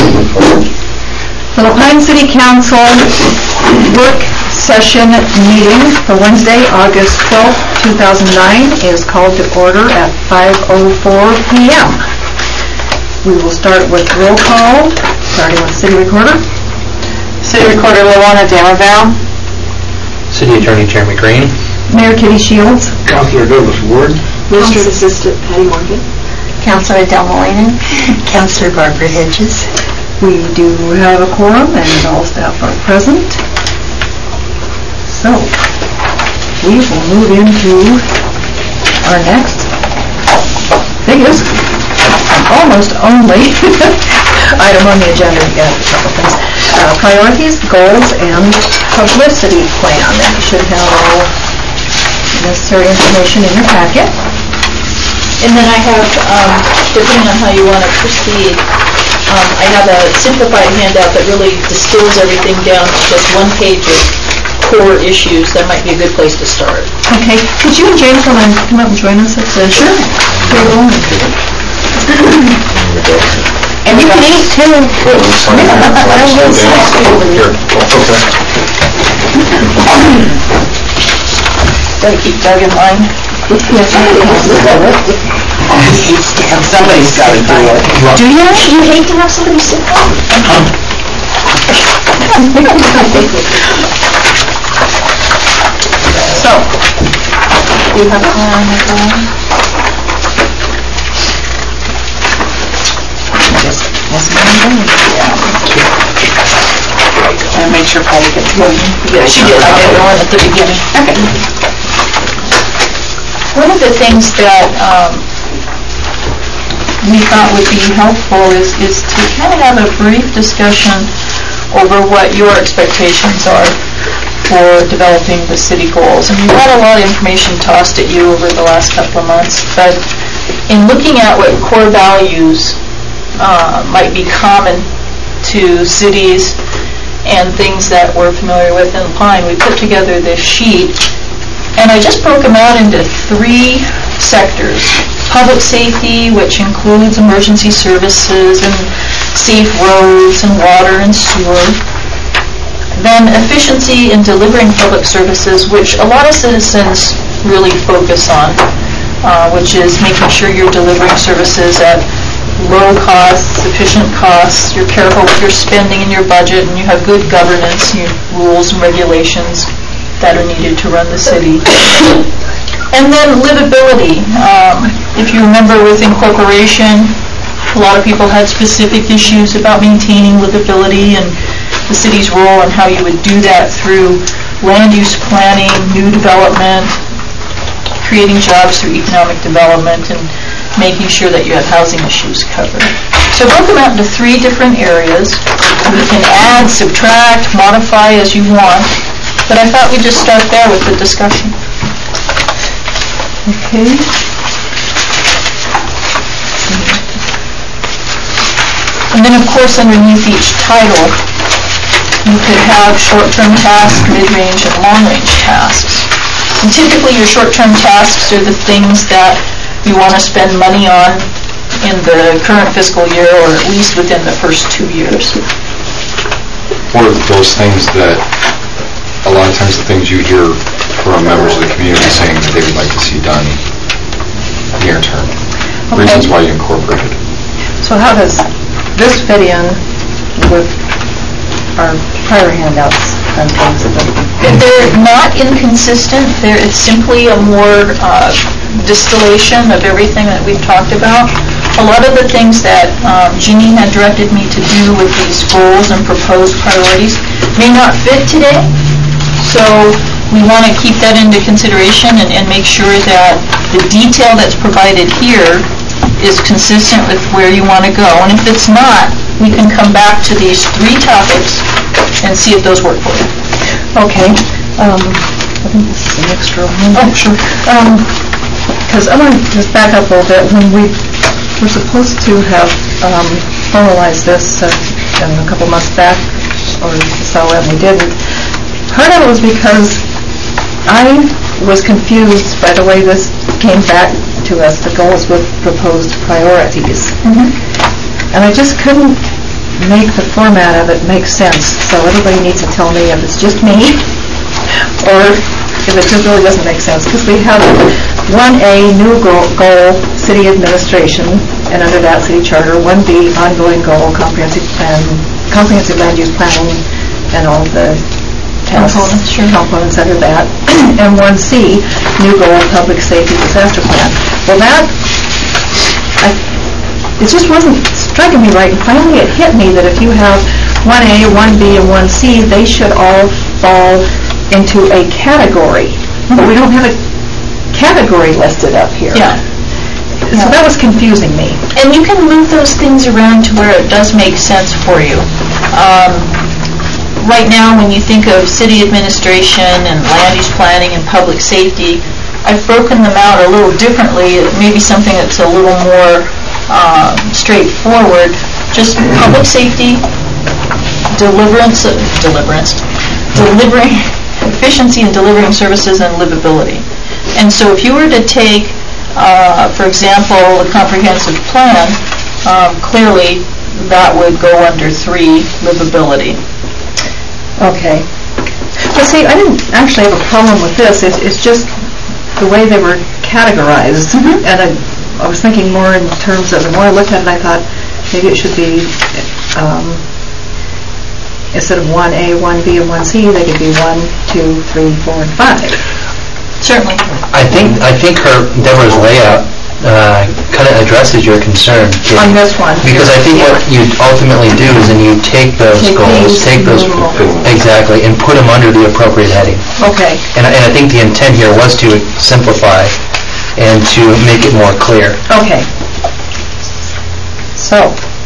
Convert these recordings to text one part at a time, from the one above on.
The La Pine City Council work session meeting for Wednesday, August 12th, 2009 is called to order at 5:04 p.m. We will start with roll call, starting with City Recorder. City Recorder Luana Damerbaum. City Attorney Jeremy Green. Mayor Kitty Shields. Councilor Douglas Ward. District Assistant Patty Morgan. Councilor Del Moynihan. Councilor Barbara Hedges. We do have a quorum and all staff are present. So, we will move into our next biggest, almost only item on the agenda. We got a couple things. Priorities, goals, and publicity plan. And you should have all necessary information in your packet. And then I have, depending on how you want to proceed, I have a simplified handout that really distills everything down to just one page of core issues. That might be a good place to start. Okay. Could you and James come up and join us at the table? And you can eat too. Gotta keep Doug in line. Somebody's got to do it. Do you? You hate to have somebody sit down? So, do you have a plan with that? Yes, ma'am. Yeah. And make sure Patty gets one. Yeah, she did. I did one at the beginning. Okay. One of the things that we thought would be helpful is to kind of have a brief discussion over what your expectations are for developing the city goals. And you've had a lot of information tossed at you over the last couple of months, but in looking at what core values might be common to cities and things that we're familiar with in Pine, we put together this sheet, and I just broke them out into three sectors. Public safety, which includes emergency services and safe roads and water and sewer. Then efficiency in delivering public services, which a lot of citizens really focus on, which is making sure you're delivering services at low costs, sufficient costs, you're careful with your spending and your budget, and you have good governance, you rules and regulations that are needed to run the city. And then livability. If you remember with incorporation, a lot of people had specific issues about maintaining livability and the city's role and how you would do that through land use planning, new development, creating jobs through economic development, and making sure that you have housing issues covered. So I broke them out into three different areas. We can add, subtract, modify as you want, but I thought we'd just start there with the discussion. Okay. And then, of course, underneath each title, you could have short-term tasks, mid-range, and long-range tasks. And typically, your short-term tasks are the things that you want to spend money on in the current fiscal year, or at least within the first 2 years. What are those things that, a lot of times the things you hear from members of the community saying that they would like to see done near term? Okay. Reasons why you incorporated. So how does this fit in with our prior handouts and things? They're not inconsistent. It's simply a more distillation of everything that we've talked about. A lot of the things that Jeannie had directed me to do with these goals and proposed priorities may not fit today. So we want to keep that into consideration and make sure that the detail that's provided here is consistent with where you want to go. And if it's not, we can come back to these three topics and see if those work for you. Okay. I think this is an extra one. Oh, sure. Because I want to just back up a little bit. When we were supposed to have formalized this a couple months back, or so, and we didn't. Part of it was because I was confused by the way this came back to us, the goals with proposed priorities. Mm-hmm. And I just couldn't make the format of it make sense. So everybody needs to tell me if it's just me or if it just really doesn't make sense. Because we have 1A, new goal, city administration, and under that, city charter. 1B, ongoing goal, comprehensive plan, comprehensive land use planning, and all the components under that. And 1C, new goal, public safety disaster plan. Well, that, it just wasn't striking me right. And finally, it hit me that if you have 1A, 1B, and 1C, they should all fall into a category. But we don't have a category listed up here. Yeah. So that was confusing me. And you can move those things around to where it does make sense for you. Right now, when you think of city administration and land use planning and public safety, I've broken them out a little differently. Maybe something that's a little more straightforward. Just public safety, delivering efficiency in delivering services, and livability. And so if you were to take, for example, a comprehensive plan, clearly that would go under 3, livability. Okay. But see, I didn't actually have a problem with this. It's just the way they were categorized. And I was thinking more in terms of, the more I looked at it, I thought maybe it should be, instead of 1A, 1B, and 1C, they could be 1, 2, 3, 4, and 5. Certainly. I think Deborah's layout kind of addresses your concern. On this one. Because I think what you ultimately do is then you take those goals, exactly, and put them under the appropriate heading. Okay. And I think the intent here was to simplify and to make it more clear. Okay. So.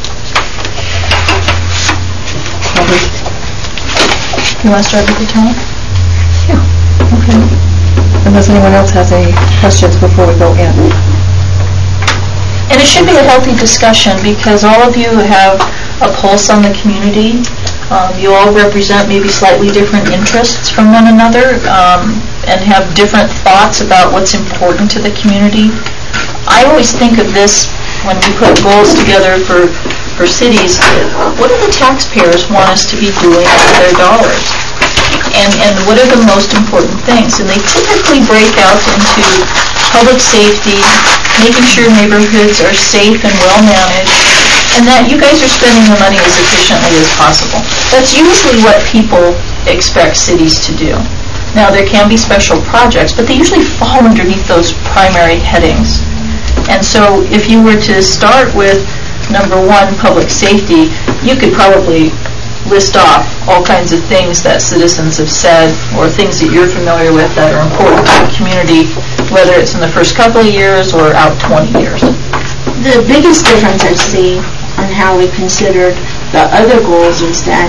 You want to start with the tone? Yeah. Okay. Unless anyone else has any questions before we go in. And it should be a healthy discussion because all of you have a pulse on the community. You all represent maybe slightly different interests from one another and have different thoughts about what's important to the community. I always think of this when we put goals together for cities. What do the taxpayers want us to be doing with their dollars? And what are the most important things? And they typically break out into public safety, making sure neighborhoods are safe and well managed, and that you guys are spending the money as efficiently as possible. That's usually what people expect cities to do. Now, there can be special projects, but they usually fall underneath those primary headings. And so if you were to start with number 1, public safety, you could probably list off all kinds of things that citizens have said or things that you're familiar with that are important to the community, whether it's in the first couple of years or out 20 years. The biggest difference I see on how we considered the other goals is that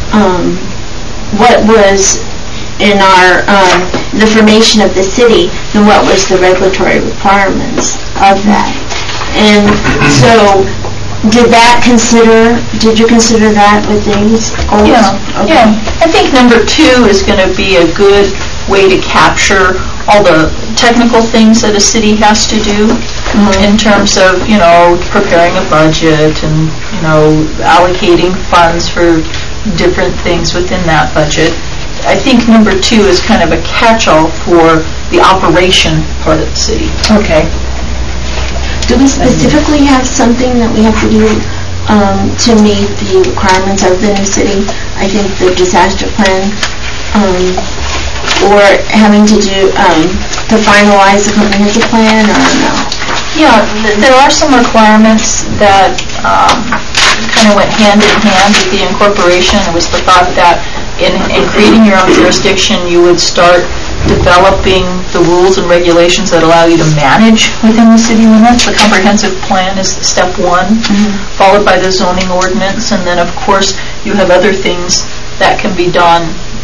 what was in our the formation of the city and what was the regulatory requirements of that. And so did you consider that with these goals? Yeah, Okay. yeah. I think number 2 is going to be a good way to capture all the technical things that a city has to do in terms of, preparing a budget and, allocating funds for different things within that budget. I think number 2 is kind of a catch-all for the operation part of the city. Okay. Do we specifically have something that we have to do to meet the requirements of the new city? I think the disaster plan, or having to do to finalize the comprehensive plan, or no? Yeah, there are some requirements that kind of went hand in hand with the incorporation. It was the thought that in creating your own jurisdiction, you would start developing the rules and regulations that allow you to manage within the city limits. The comprehensive plan is step 1, followed by the zoning ordinance, and then of course you have other things that can be done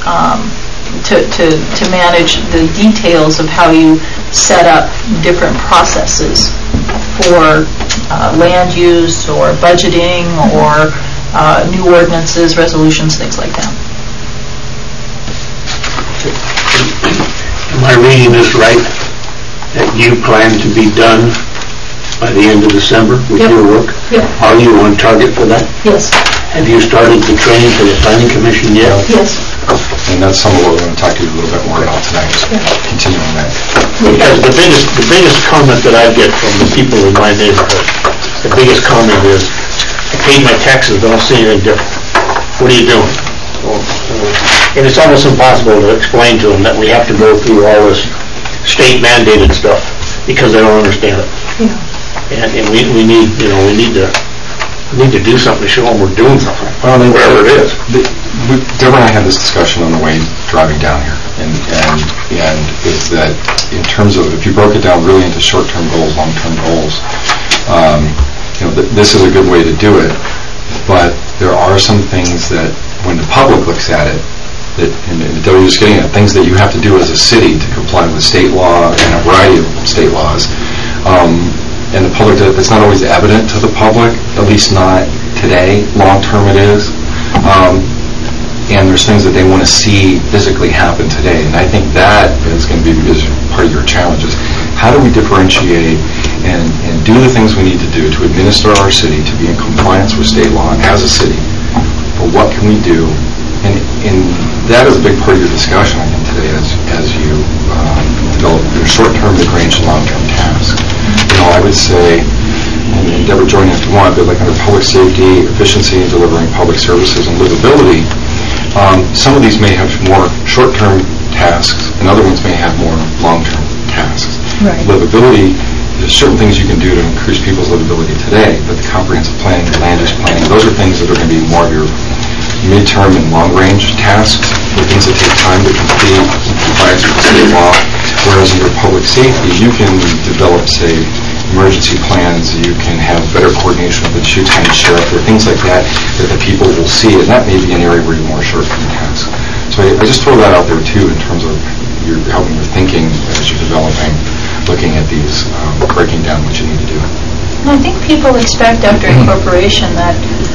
to manage the details of how you set up different processes for land use or budgeting or new ordinances, resolutions, things like that. Am I reading this right, that you plan to be done by the end of December with Yep. your work? Yep. Are you on target for that? Yes, Have you started the training for the planning commission yet? yes. And that's some of what we're going to talk to you a little bit more about tonight, is continuing that. Because the biggest comment that I get from the people in my neighborhood, the biggest comment is, I paid my taxes, but I don't see anything different. What are you doing? And it's almost impossible to explain to them that we have to go through all this state mandated stuff, because they don't understand it. And we need to do something to show them we're doing something, wherever it is. Deborah and I had this discussion on the way driving down here, and is that in terms of, if you broke it down really into short-term goals, long-term goals, this is a good way to do it, but there are some things that when the public looks at it, and Debbie was getting at, things that you have to do as a city to comply with state law and a variety of state laws, and the public, that's not always evident to the public, at least not today. Long-term it is. And there's things that they want to see physically happen today. And I think that is going to be part of your challenges. How do we differentiate and do the things we need to do to administer our city, to be in compliance with state law as a city? But what can we do? And that is a big part of your discussion, I think, today as you develop your short-term, mid-range, and long-term tasks. I would say, and Deborah, join in if you want, but like under public safety, efficiency in delivering public services, and livability, some of these may have more short-term tasks, and other ones may have more long-term tasks. Right. Livability, there's certain things you can do to increase people's livability today, but the comprehensive planning, the land use planning, those are things that are going to be more of your mid-term and long-range tasks, for things that take time to complete in compliance with the state law. Whereas under public safety, you can develop, say, emergency plans, you can have better coordination with the Sioux County Sheriff, or things like that the people will see, and that may be an area where you're more short-term tasks. So I just throw that out there too, in terms of you're helping your thinking as you're developing, looking at these, breaking down what you need to do. I think people expect after incorporation that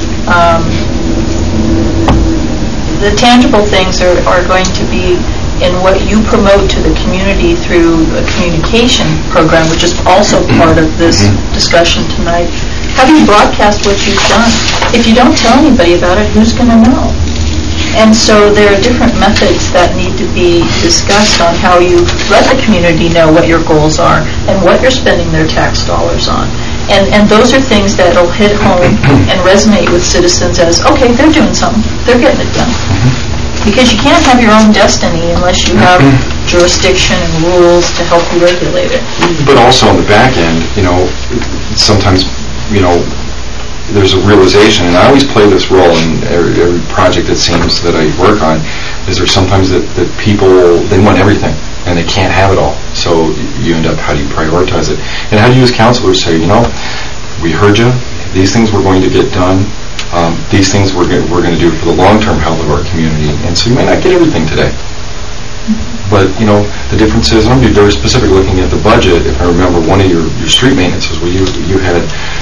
the tangible things are going to be in what you promote to the community through a communication program, which is also part of this discussion tonight. How do you broadcast what you've done? If you don't tell anybody about it, who's going to know? And so there are different methods that need to be discussed on how you let the community know what your goals are and what you're spending their tax dollars on. And those are things that will hit home and resonate with citizens as, okay, they're doing something, they're getting it done. Because you can't have your own destiny unless you have jurisdiction and rules to help you regulate it. But also on the back end, sometimes, there's a realization, and I always play this role in every project it seems that I work on, is there sometimes that people, they want everything, and they can't have it all. So you end up, how do you prioritize it? And how do you as counselors say, we heard you, these things we're going to get done, these things we're going to do for the long-term health of our community, and so you may not get everything today. But, the difference is, and I'm going to be very specific looking at the budget, if I remember one of your street maintenances where you had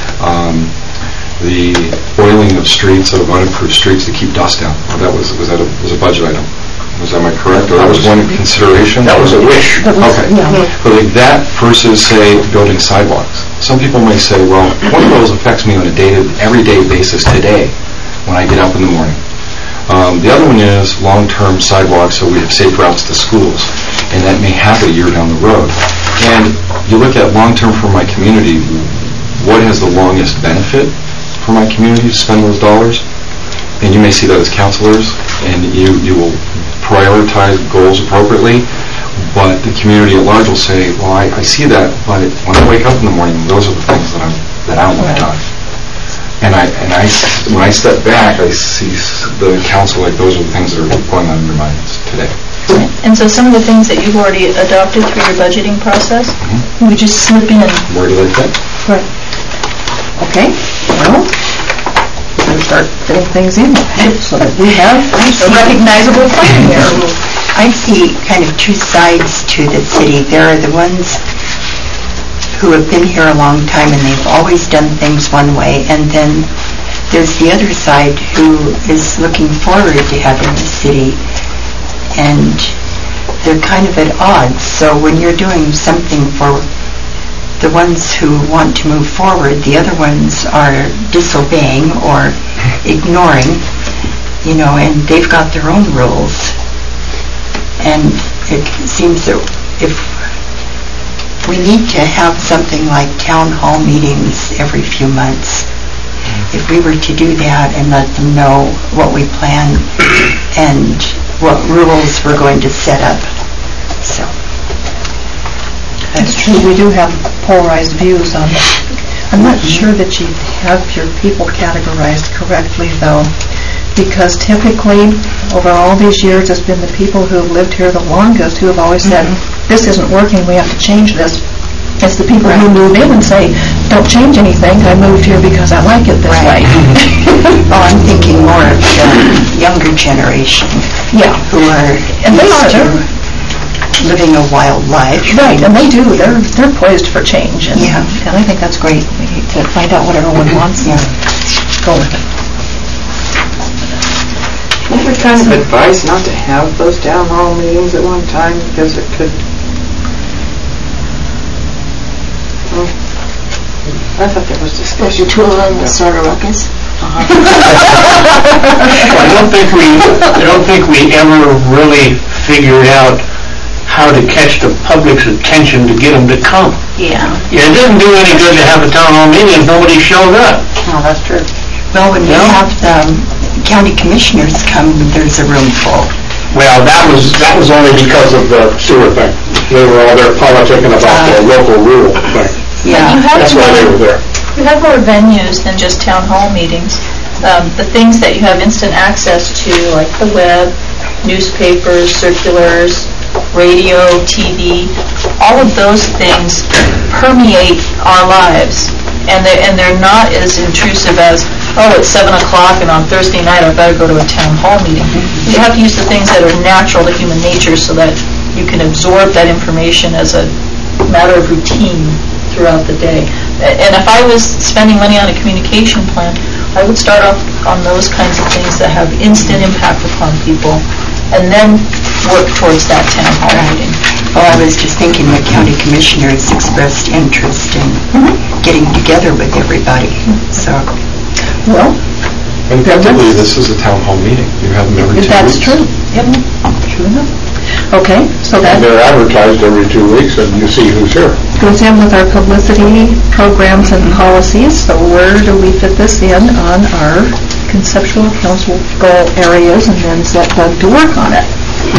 the oiling of streets, of unimproved streets to keep dust down. That was a budget item. Am I correct? Or that was one consideration? That was a wish. Okay. But like that versus, say, building sidewalks. Some people may say, well, one of those affects me on a everyday basis today when I get up in the morning. The other one is long-term sidewalks, so we have safe routes to schools, and that may happen a year down the road. And you look at long-term for my community, what has the longest benefit for my community to spend those dollars? And you may see that as counselors, and you will prioritize goals appropriately, but the community at large will say, well, I see that, but when I wake up in the morning, those are the things that I want done. And when I step back, I see the council like those are the things that are going on in their minds today. And so some of the things that you've already adopted through your budgeting process, we just slip in. Where do they fit? Right. Okay, well, we're going to start filling things in so that we have a recognizable plan here. I see kind of two sides to the city. There are the ones who have been here a long time and they've always done things one way, and then there's the other side who is looking forward to having the city, and they're kind of at odds. So when you're doing something for the ones who want to move forward, the other ones are disobeying or ignoring, and they've got their own rules. And it seems that if we need to have something like town hall meetings every few months, if we were to do that and let them know what we plan and what rules we're going to set up. So. That's true, we do have polarized views on it. I'm not sure that you have your people categorized correctly, though, because typically, over all these years, it's been the people who have lived here the longest who have always said, this isn't working, we have to change this. It's the people who move in and say, don't change anything, I moved here because I like it this way. Well, I'm thinking more of the younger generation. Yeah. Who are And they are. Living a wild life. Right, and they do. They're poised for change, and I think that's great. We need to find out what everyone wants and go with it. What would kind of advice not to have those town hall meetings at one time, because it could... Well, I thought there was discussion. Two of them will sort of ruckus. I don't think we ever really figured out how to catch the public's attention to get them to come. Yeah. It doesn't do any good to have a town hall meeting if nobody shows up. Oh, that's true. Well, when we have the county commissioners come, there's a room full. Well, that was only because of the sewer thing. They were all there politicking about the local rule thing. Yeah. That's why they were there. You have more venues than just town hall meetings. The things that you have instant access to, like the web, newspapers, circulars, radio, TV, all of those things permeate our lives, and they're not as intrusive as, it's 7 o'clock and on Thursday night I better go to a town hall meeting. You have to use the things that are natural to human nature so that you can absorb that information as a matter of routine throughout the day. And if I was spending money on a communication plan, I would start off on those kinds of things that have instant impact upon people, and then work towards that town hall meeting. Well, I was just thinking the county commissioners expressed interest in getting together with everybody. So, well, And effectively, this is a town hall meeting. You have them every 2 weeks. That's true. Yep. True enough. Okay, so that And they're advertised every 2 weeks, and you see who's here. goes in with our publicity programs and policies. So where do we fit this in on our conceptual council goal areas, and then set Doug to work on it?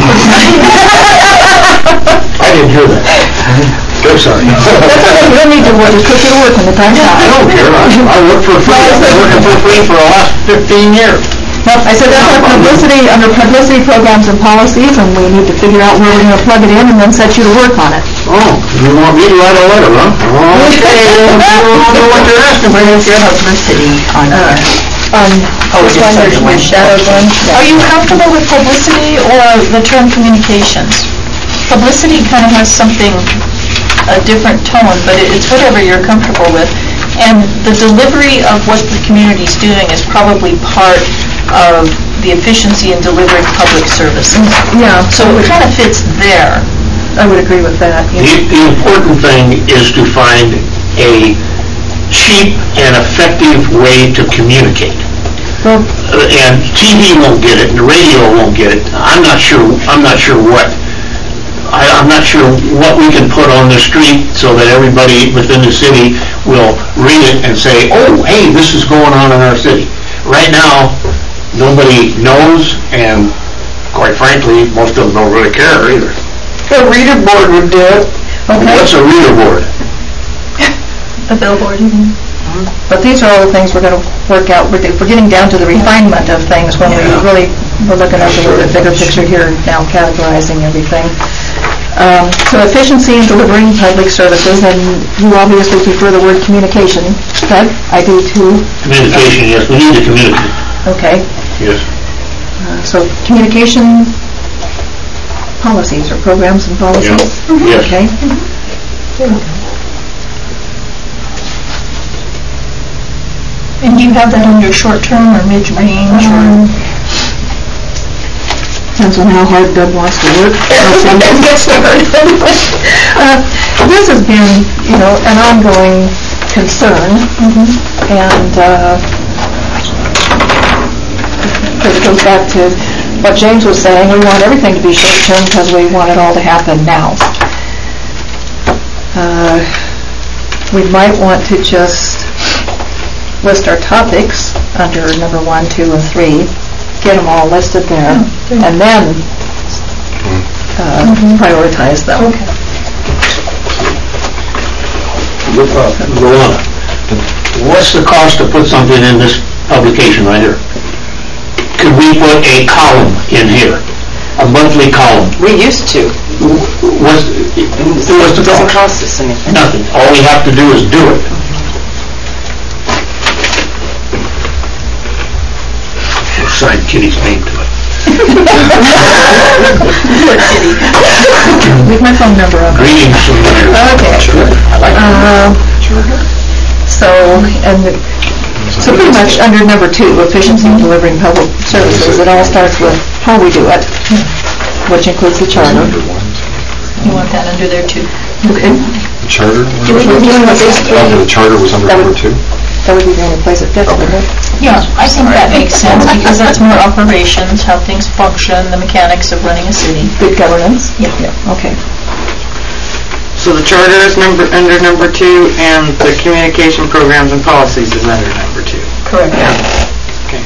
I didn't hear that. I'm sorry. You don't need to work, just put you to work when the time's out. I don't care. I work for free. I've been working for free for the last 15 years. Well, I said that's our publicity, under publicity programs and policies, and we need to figure out where we're going to plug it in and then set you to work on it. Oh, you want me to write a letter, huh? Okay, I don't know what you're asking for. where's your publicity on here? This one, there's your shadowed one. Are you comfortable with publicity or the term communications? Publicity kind of has something, a different tone, but it's whatever you're comfortable with. And the delivery of what the community's doing is probably part of the efficiency in delivering public services. Yeah, So it kind of fits there. I would agree with that. Yeah. The important thing is to find a cheap and effective way to communicate. Well, And TV won't get it, and the radio won't get it. I'm not sure what we can put on the street so that everybody within the city will read it and say, oh, hey, this is going on in our city. Right now, nobody knows, and quite frankly, most of them don't really care either. The reader board would do it. What's a reader board? A billboard, you mean? but these are all the things we're going to work out. We're getting down to the refinement of things when we're looking at a little bit bigger picture here now, categorizing everything. So efficiency in delivering public services, and you obviously prefer the word communication. Doug, I do too. Communication, yes, we need to communicate. Okay. Yes. So communication policies or programs and policies? Yes. Okay. And do you have that under short-term or mid-range or? Depends on how hard Doug wants to work. Get started. This has been, an ongoing concern, and it goes back to what James was saying. We want everything to be short-term because we want it all to happen now. We might want to just list our topics under number 1, 2, and 3, get them all listed there, and then prioritize them. Rolanda, what's the cost to put something in this publication right here? Could we put a column in here, a monthly column? We used to. What's the It doesn't cost? cost us anything. Nothing. All we have to do is do it. We'll sign Kitty's name to it. Leave my phone number on. Greetings from there. Okay. I like that. So pretty much under number 2, efficiency in delivering public services, it all starts with how we do it, which includes the charter. You want that under there too? Okay. The charter? The charter was under number 2? That would be the only place it fits, wouldn't it? Yeah, I think that makes sense because that's more operations, how things function, the mechanics of running a city. Good governance? Yeah. Okay. So the charter is under number 2, and the communication programs and policies is under number 2. Correct. Okay.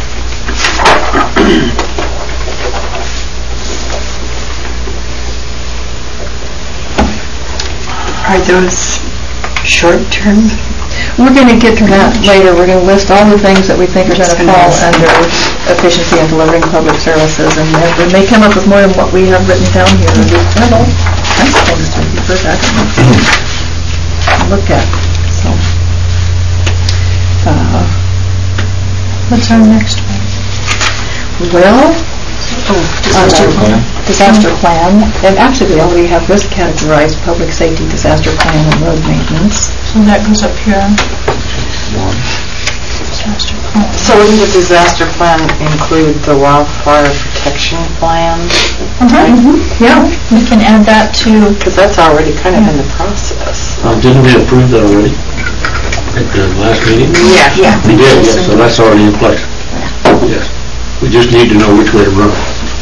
Are those short-term? We're going to get to that later. We're going to list all the things that we think are going to fall under efficiency in delivering public services, and then we may come up with more than what we have written down here. We have all kinds of things to refer back and look at. So, What's our next one? well, disaster plan, and actually we already have this categorized: public safety, disaster plan, and road maintenance. So that goes up here. Disaster plan. So wouldn't the disaster plan include the wildfire protection plan? Yeah. We can add that to, Because that's already kind of in the process. Didn't we approve that already at the last meeting? Yeah. We did, yes, so that's already in place. Yes. We just need to know which way to run.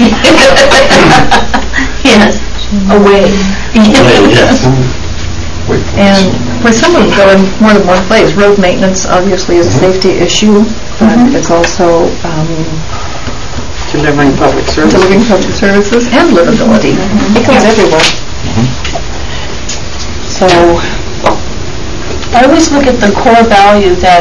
yes, away. Yes. And for some of them go in more than one place. Road maintenance obviously is a safety issue, but it's also Delivering public service. delivering public services and livability. It goes everywhere. So, I always look at the core value that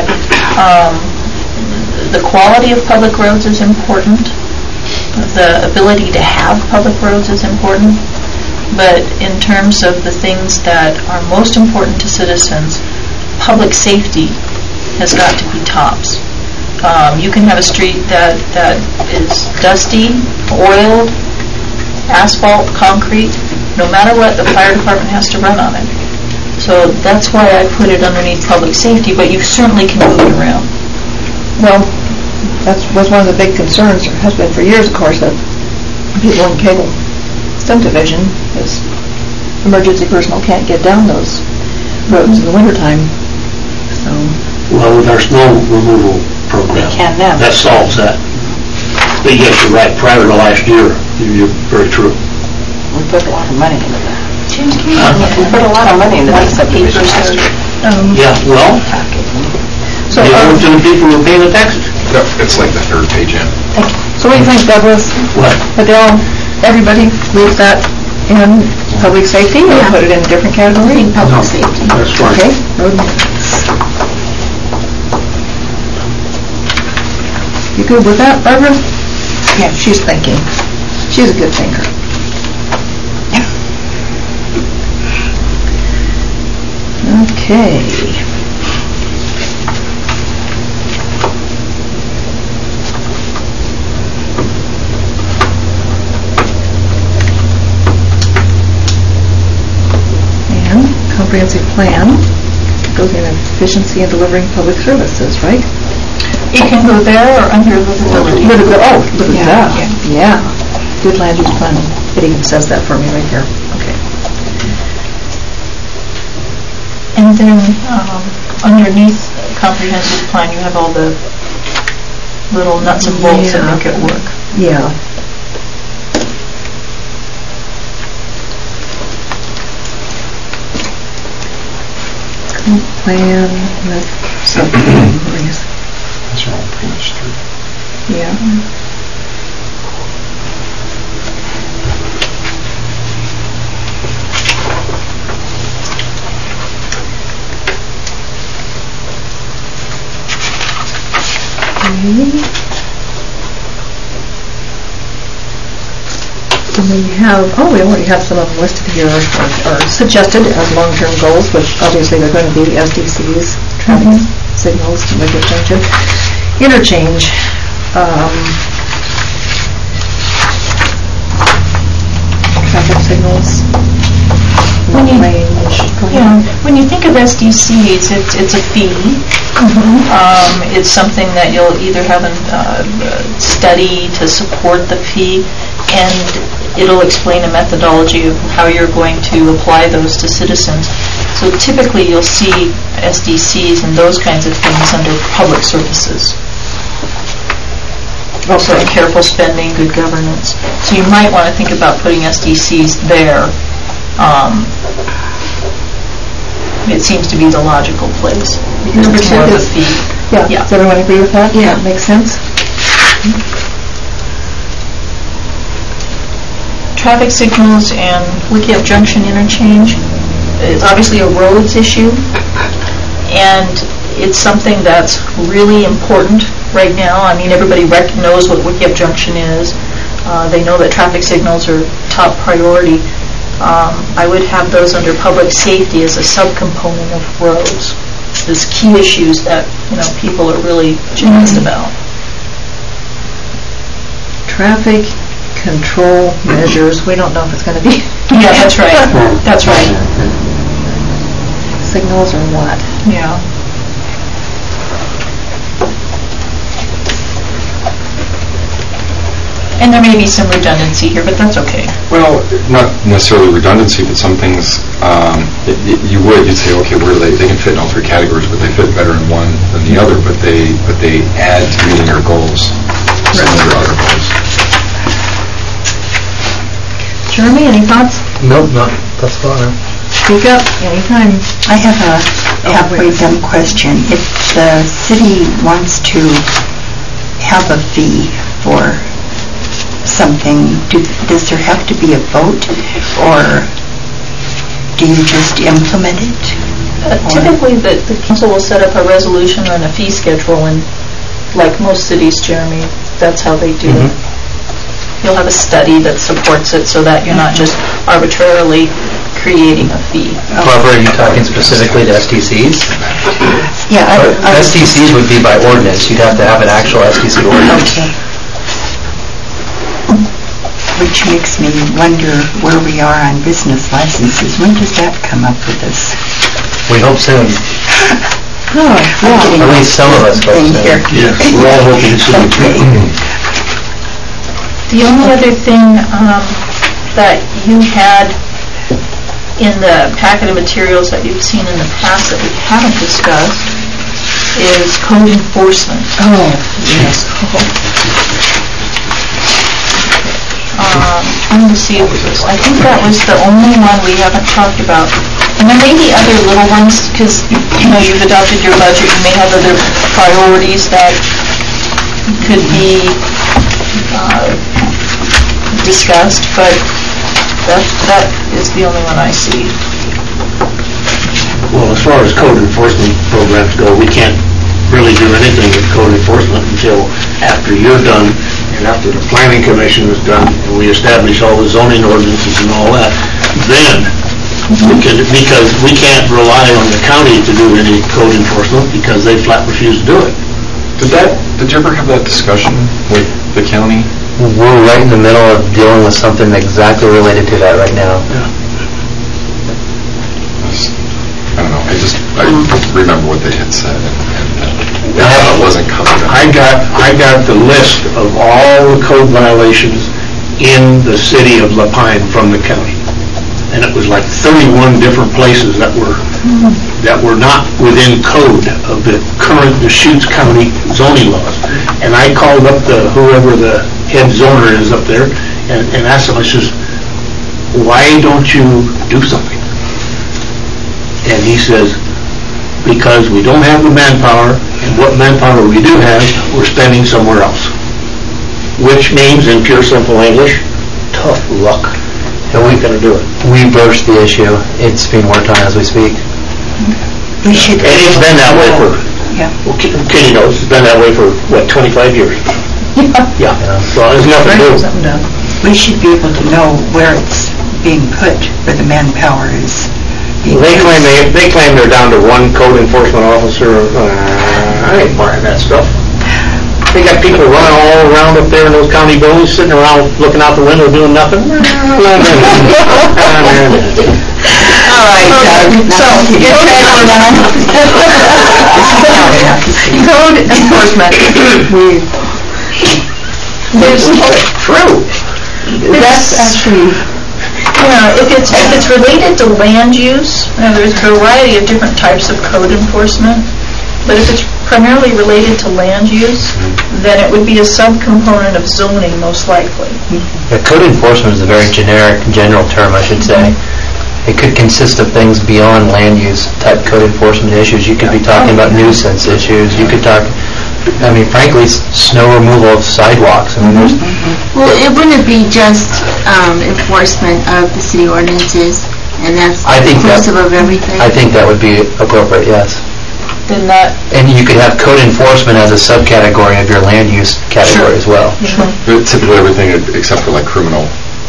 the quality of public roads is important, the ability to have public roads is important, but in terms of the things that are most important to citizens, public safety has got to be tops. You can have a street that is dusty, oiled, asphalt, concrete, no matter what, the fire department has to run on it. So that's why I put it underneath public safety, but you certainly can move it around. well, that was one of the big concerns, or has been for years, of course, that people in cable stem division is emergency personnel can't get down those roads in the wintertime. So, Well, with our snow removal program, can now. that solves that. But yes, you're right, prior to last year, you're very true. We put a lot of money into that. James, can you We put a lot of money into that subdivision. Yeah, well, so, you owe it to the people who pay the taxes. It's like the third page in. so what do you think, Douglas? What? Adele, everybody leaves that in public safety, or put it in a different category? Public safety. That's fine. Okay, road maintenance. You good with that, Barbara? Yeah, she's thinking. She's a good thinker. Okay. And comprehensive plan goes in efficiency in delivering public services, right? It can go there or under livability. Look at that. Yeah. good land use plan. It even says that for me right here. Okay. And then underneath comprehensive plan, you have all the little nuts and bolts that make it work. Yeah. Plan with subcategories. Those are all pretty much through. Yeah. And we have, we already have some of them listed here, or suggested as long-term goals, which obviously they're going to be SDCs, traffic signals, to make it change. Interchange. Traffic signals. When you think of SDCs, it's a fee. It's something that you'll either have a study to support the fee, and it'll explain a methodology of how you're going to apply those to citizens. So typically you'll see SDCs and those kinds of things under public services. Also careful spending, good governance. So you might want to think about putting SDCs there. It seems to be the logical place because it's more of a fee. Yeah. Does everyone agree with that? Yeah. That makes sense? Traffic signals and Wickiup Junction interchange is obviously a roads issue, and it's something that's really important right now. I mean, everybody knows what Wickiup Junction is. They know that traffic signals are top priority. I would have those under public safety as a subcomponent of roads. There's key issues that people are really jazzed about. Traffic control measures. We don't know if it's going to be. Yeah, that's right. That's right. Signals or what? Yeah. And there may be some redundancy here, but that's okay. Well, not necessarily redundancy, but some things you'd say, okay, where do they can fit in all three categories, but they fit better in one than the other, but they add to meeting your goals, some of your other goals. Jeremy, any thoughts? Nope, not thus far. Speak up anytime. I have a halfway done question. If the city wants to have a fee for something, does there have to be a vote, or do you just implement it? Typically, the council will set up a resolution and a fee schedule, and like most cities, Jeremy, that's how they do it. You'll have a study that supports it so that you're not just arbitrarily creating a fee. Barbara, are you talking specifically to SDCs? Yeah. SDCs would be by ordinance. You'd have to have an actual SDC ordinance. Okay. Which makes me wonder where we are on business licenses. When does that come up with us? We hope soon. At least some of us hope so. Yeah, we're all hoping soon. The only other thing that you had in the packet of materials that you've seen in the past that we haven't discussed is code enforcement. Oh, yes. I'm going to see if I think that was the only one we haven't talked about. And there may be other little ones, because you've adopted your budget, you may have other priorities that could be discussed, but that is the only one I see. Well, as far as code enforcement programs go, we can't really do anything with code enforcement until after you're done and after the planning commission is done and we establish all the zoning ordinances and all that. Then we can, because we can't rely on the county to do any code enforcement because they flat refuse to do it. Did you ever have that discussion with the county? We're right in the middle of dealing with something exactly related to that right now. I don't know. I remember what they had said, and it wasn't covered. I got the list of all the code violations in the city of La Pine from the county. And it was like 31 different places that were not within code of the current Deschutes County zoning laws. And I called up whoever the head zoner is up there and asked him, I says, why don't you do something? And he says, because we don't have the manpower, and what manpower we do have, we're spending somewhere else. Which means, in pure simple English, tough luck. And we're going to do it. We broached the issue. It's being worked on as we speak. We should. And it's been that way for, well, Kitty knows, it's been that way for, 25 years? Yeah. So there's nothing new. We should be able to know where it's being put, where the manpower is being They claim they're down to one code enforcement officer. I ain't buying that stuff. They got people running all around up there in those county buildings, sitting around looking out the window doing nothing. All right, So, get back on that. Code enforcement. True. That's actually, If it's related to land use, there's a variety of different types of code enforcement, but if it's primarily related to land use, then it would be a subcomponent of zoning most likely. Yeah, code enforcement is a very general term, I should say. It could consist of things beyond land use type code enforcement issues. You could be talking about nuisance issues. You could talk, frankly, snow removal of sidewalks. Well, it wouldn't be just enforcement of the city ordinances, and that's inclusive of everything. I think that would be appropriate, yes. And you could have code enforcement as a subcategory of your land use category as well. Typically everything except for like criminal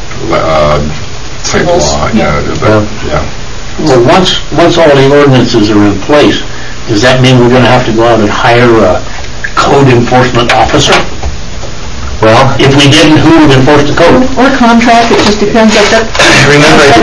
type law. Well, once all the ordinances are in place, does that mean we're going to have to go out and hire a code enforcement officer? Well, if we didn't, who would enforce the code? or contract, it just depends on that. Remember, it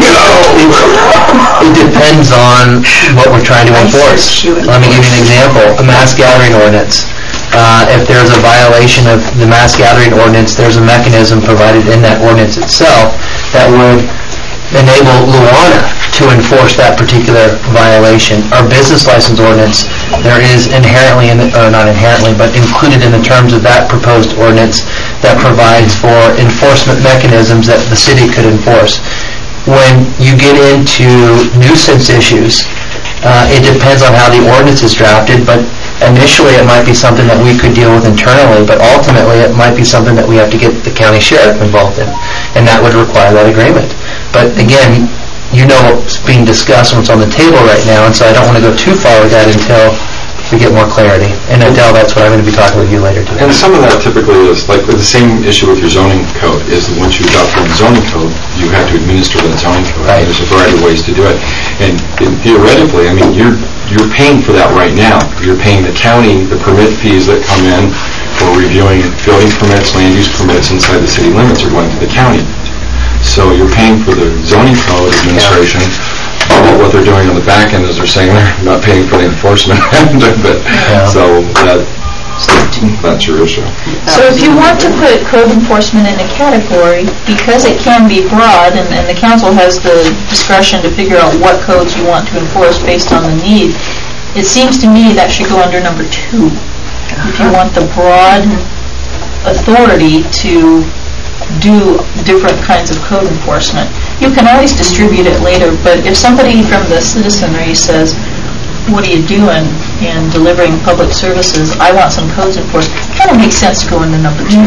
depends on what we're trying to enforce. Let me give you an example. A mass gathering ordinance. If there's a violation of the mass gathering ordinance, there's a mechanism provided in that ordinance itself that would enable Luana to enforce that particular violation. Our business license ordinance, there is inherently, or not inherently, but included in the terms of that proposed ordinance that provides for enforcement mechanisms that the city could enforce. When you get into nuisance issues, it depends on how the ordinance is drafted, but initially it might be something that we could deal with internally, but ultimately it might be something that we have to get the county sheriff involved in, and that would require that agreement. But again, you know what's being discussed and what's on the table right now, and so I don't want to go too far with that until we get more clarity. And Adele, that's what I'm going to be talking with you later today. And some of that typically is, like the same issue with your zoning code, is that once you adopt one zoning code, you have to administer that zoning code. Right. There's a variety of ways to do it. And theoretically, you're paying for that right now. You're paying the county the permit fees that come in for reviewing building permits, land use permits inside the city limits are going to the county. So you're paying for the zoning code administration. But what they're doing on the back end is they're saying they're not paying for the enforcement end of it. So that's your issue. So if you want to put code enforcement in a category, because it can be broad, and the council has the discretion to figure out what codes you want to enforce based on the need, it seems to me that should go under number 2. If you want the broad authority to do different kinds of code enforcement. You can always distribute it later, but if somebody from the citizenry says, what are you doing in delivering public services? I want some codes enforced. It kind of makes sense to go into number 2.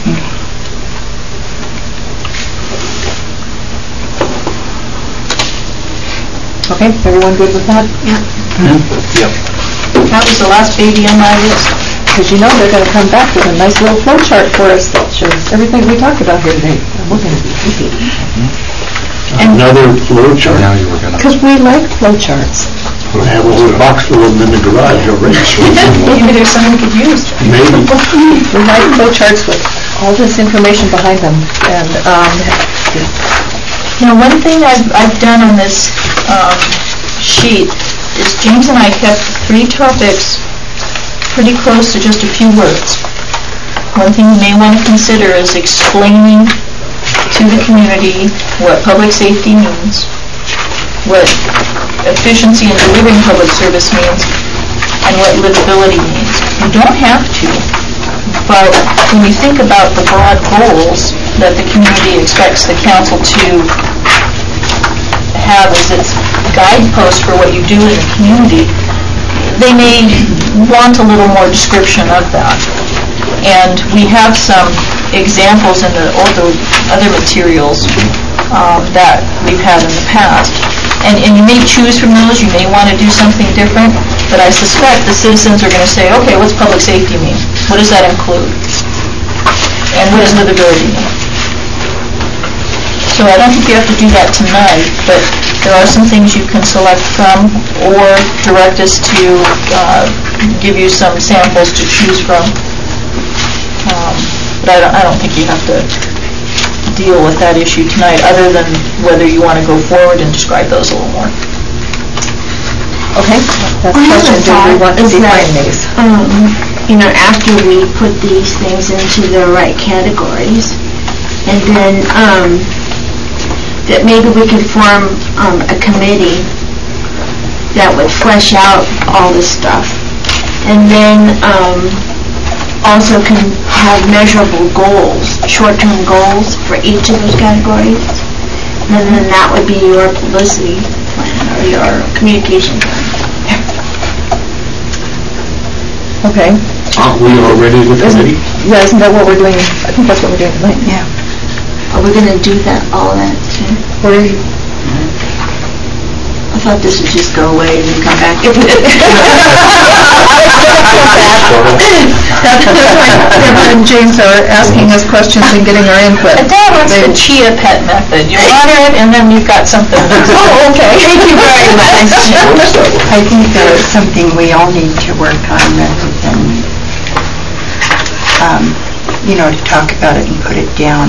Okay, everyone good with that? Yep. That was the last baby on my list. Because you know they're going to come back with a nice little flow chart for us that shows everything we talked about here today. And we're going to be happy. Another flow chart? Now you were going to... Because we like flow charts. I have a whole box full of them in the garage already. Maybe there's something we could use. Maybe. We like flow charts with all this information behind them. And one thing I've done on this sheet is James and I kept 3 topics pretty close to just a few words. One thing you may want to consider is explaining to the community what public safety means, what efficiency in delivering public service means, and what livability means. You don't have to, but when you think about the broad goals that the community expects the council to have as its guidepost for what you do in the community, they may want a little more description of that. And we have some examples in the other materials that we've had in the past. And you may choose from those, you may want to do something different, but I suspect the citizens are going to say, okay, what's public safety mean? What does that include? And what does livability mean? So I don't think you have to do that tonight, but there are some things you can select from or direct us to give you some samples to choose from. But I don't think you have to deal with that issue tonight, other than whether you want to go forward and describe those a little more. Okay, that's the question, do we want to define these? After we put these things into the right categories, and then that maybe we could form a committee that would flesh out all this stuff, and then also can have measurable goals, short-term goals for each of those categories, and then that would be your publicity plan or your communication plan. Okay. Aren't we already the committee? Yeah, isn't that what we're doing? I think that's what we're doing tonight. Yeah. Are we going to do that, all that too? I thought this would just go away and then come back. Deborah and James are asking us questions and getting our input. That's the chia pet method. You water it and then you've got something. Oh, okay. Thank you very much. I think there's something we all need to work on rather than, to talk about it and put it down.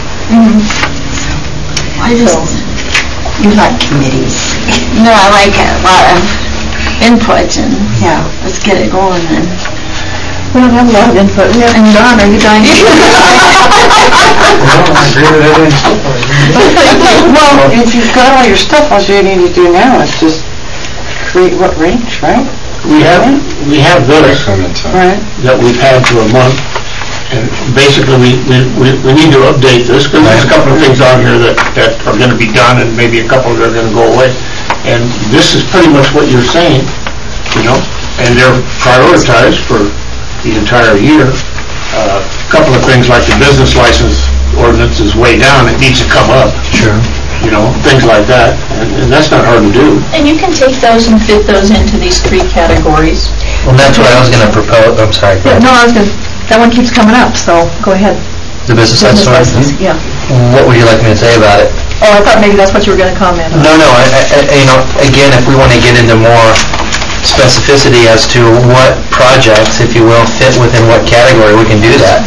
You like committees. I like a lot of input, and let's get it going then. We don't have a lot of input. And Don, are you dying? Well, if you've got all your stuff, all you need to do now is just create what range, right? We have this Right. that we've had for a month, and basically we need to update this, because there's a couple of things on here that are going to be done, and maybe a couple that are going to go away. And this is pretty much what you're saying, and they're prioritized for the entire year. A couple of things like the business license ordinance is way down, it needs to come up. Sure. Things like that, and that's not hard to do. And you can take those and fit those into these three categories. Well, that's what I was going to propose. I'm sorry. Yeah, no, that one keeps coming up, so go ahead. The business license? Yeah. What would you like me to say about it? Oh, I thought maybe that's what you were going to comment on. No, again, if we want to get into more specificity as to what projects, if you will, fit within what category, we can do that.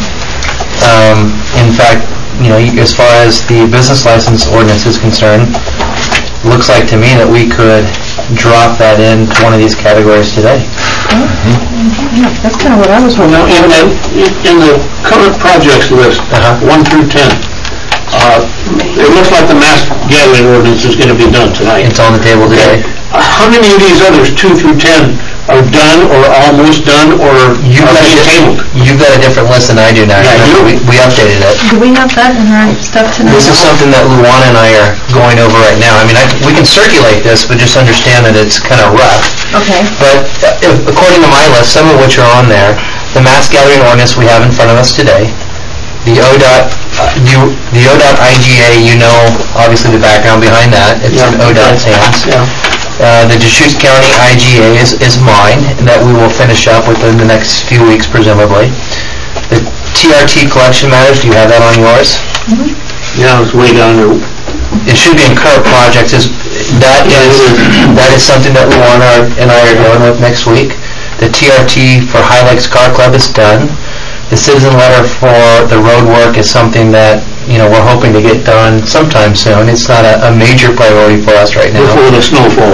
In fact, as far as the business license ordinance is concerned, looks like to me that we could drop that into one of these categories today. Yeah, that's kind of what I was wondering. Now, in the current projects list, 1 through 10, it looks like the mass gathering ordinance is going to be done tonight. It's on the table today. How many of these others, 2 through 10, are done or almost done, or are they tabled? You've got a different list than I do now. Yeah, I do. We updated it. Do we have that in our stuff tonight? This is something that Luana and I are going over right now. I mean, we can circulate this, but just understand that it's kind of rough. Okay. But according to my list, some of which are on there, the mass gathering ordinance we have in front of us today, the ODOT IGA, obviously the background behind that. It's in ODOT's hands. Yeah. The Deschutes County IGA is mine, that we will finish up within the next few weeks, presumably. The TRT collection matters, do you have that on yours? Yeah, it's way down there. It should be in current projects. That is something that Luana and I are dealing with next week. The TRT for High Lakes Car Club is done. The citizen letter for the road work is something that, we're hoping to get done sometime soon. It's not a major priority for us right now. Before the snow falls.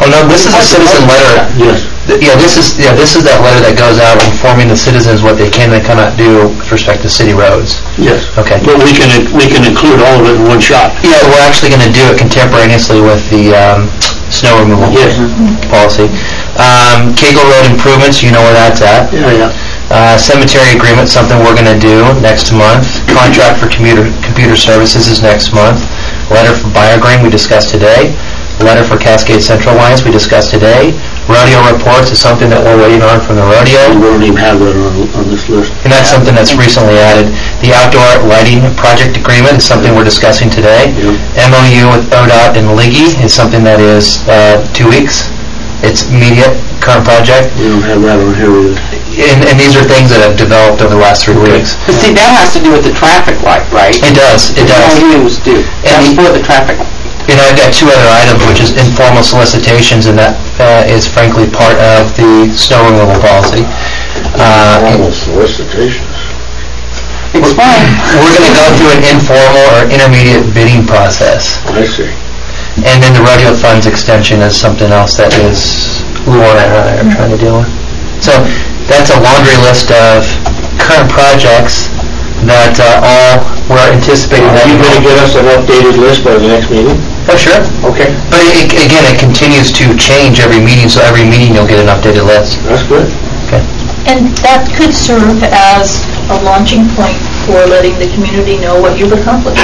Oh, no, this is a citizen letter. Yes. Yeah, this is that letter that goes out informing the citizens what they can and cannot do with respect to city roads. Yes. Okay. But we can include all of it in one shot. Yeah, we're actually going to do it contemporaneously with the snow removal Yes. policy. Cagle Road improvements, you know where that's at. Yeah. Cemetery agreement, something we're going to do next month. Contract for computer services is next month. Letter for BioGreen we discussed today. Letter for Cascade Central Lines we discussed today. Rodeo reports is something that we're waiting on from the rodeo. We don't even have that on this list. And that's something that's recently added. The outdoor lighting project agreement is something we're discussing today. MOU with ODOT and Liggy is something that is 2 weeks. It's immediate, current project. We don't have that on here either. And these are things that have developed over the last 3 weeks. But see, that has to do with the traffic light, right? It does. MOUs do. That's for the traffic. And I've got 2 other items, which is informal solicitations, and that is frankly part of the snow removal policy. Formal solicitations. Explain. We're going to go through an informal or intermediate bidding process. I see. And then the rodeo funds extension is something else that is Luana and I are trying to deal with. So that's a laundry list of current projects that all we're anticipating. Are you going to get us an updated list by the next meeting? Oh, sure. Okay. But again, it continues to change every meeting, so every meeting you'll get an updated list. That's good. Okay. And that could serve as a launching point for letting the community know what you've accomplished.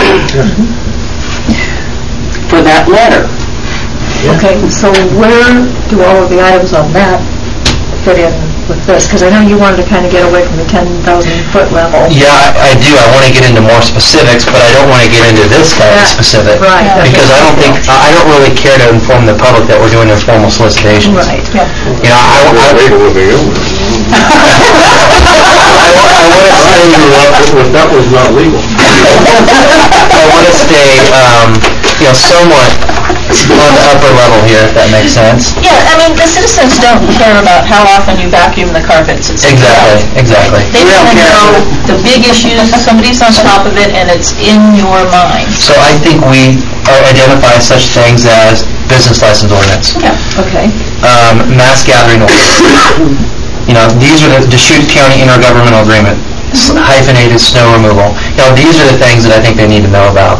For that letter. Okay, so where do all of the items on that fit in with this? Because I know you wanted to kind of get away from the 10,000 foot level. Yeah, I do. I want to get into more specifics, but I don't want to get into this kind of specific. Right. Because I don't really care to inform the public that we're doing informal solicitations. Right. Yeah. You know, I want to say, That was not legal. I want to stay, somewhat on the upper level here, if that makes sense. Yeah, I mean, the citizens don't care about how often you vacuum the carpets. Exactly. They want to know the big issues, somebody's on top of it, and it's in your mind. So I think we identify such things as business license ordinance, Yeah. Okay. mass gathering ordinance. These are the Deschutes County intergovernmental agreement, hyphenated snow removal. These are the things that I think they need to know about.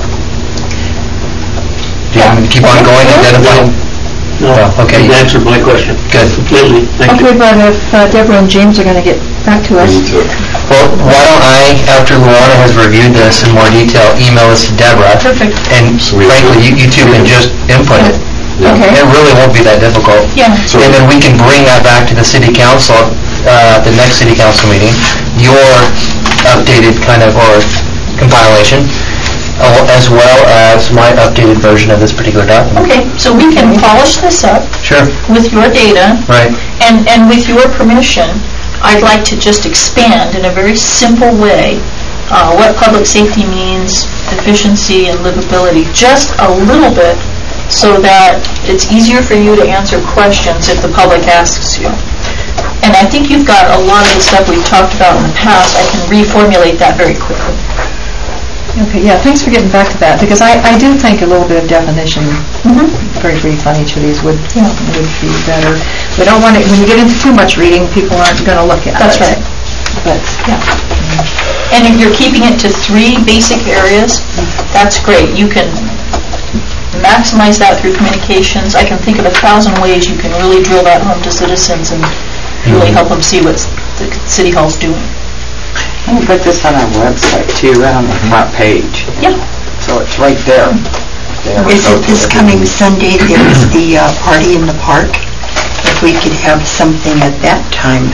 Do you want me to keep on going, identifying? No, okay. you answered my question. Good. Completely. Thank you. Okay, but if Deborah and James are going to get back to us. Well, why don't I, after Luana has reviewed this in more detail, email this to Deborah? Perfect. And frankly, you two can just input it. Okay. It really won't be that difficult. Yeah. And then we can bring that back to the city council, the next city council meeting, your updated or compilation, as well as my updated version of this particular document. Okay, so we can polish this up Sure. with your data, Right. and with your permission, I'd like to just expand in a very simple way what public safety means, efficiency and livability, just a little bit, so that it's easier for you to answer questions if the public asks you. And I think you've got a lot of the stuff we've talked about in the past. I can reformulate that very quickly. Okay, yeah, thanks for getting back to that, because I do think a little bit of definition, very brief on each of these would be better. We don't want to, when you get into too much reading, people aren't going to look at it. That's right. But, yeah. And if you're keeping it to 3 basic areas, that's great. You can maximize that through communications. I can think of 1,000 ways you can really drill that home to citizens and really help them see what the City Hall's doing. You can put this on our website too, right on the front page. Yeah. So it's right there. Is it this coming Sunday, there's the party in the park? If we could have something at that time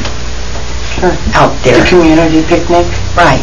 out there. The community picnic? Right.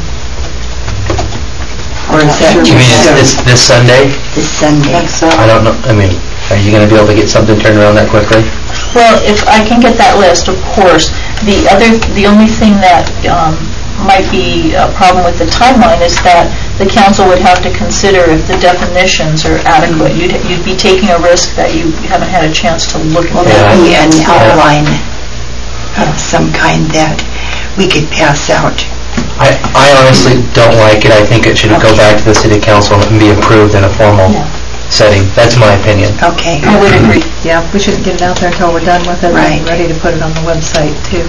Or is that You mean this Sunday? this Sunday? I don't know. Are you going to be able to get something turned around that quickly? Well, if I can get that list, of course. The only thing that might be a problem with the timeline is that the council would have to consider if the definitions are adequate. You'd be taking a risk that you haven't had a chance to look at Will that. there be an outline of some kind that we could pass out? I honestly don't like it. I think it should go back to the city council and be approved in a formal setting. That's my opinion. Okay. I would agree. Yeah, we shouldn't get it out there until we're done with it Right. and ready to put it on the website, too.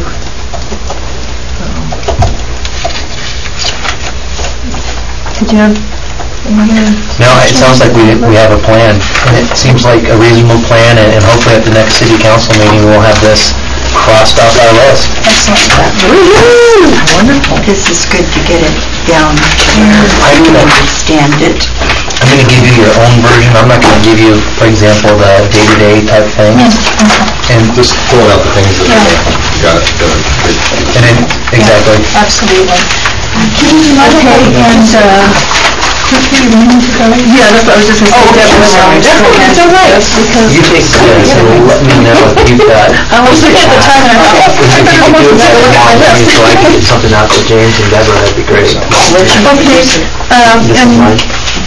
Did you have another? No, it sounds like we have a plan, and it seems like a reasonable plan, and hopefully at the next city council meeting, we'll have this crossed off our list. Wonderful. This is good to get it down to where you understand it. I'm going to give you your own version. I'm not going to give you, for example, the day-to-day type things. And just pulling out the things that got it. And then, exactly. Absolutely. Okay, and, quickly, you want to go? Yeah, that's what I was just going to say. That's all right, because... You take this and let me know if you've got... I was looking at the time and I thought, If you could do it tomorrow morning so I can get something out to James and Deborah, that'd be great. Okay, and...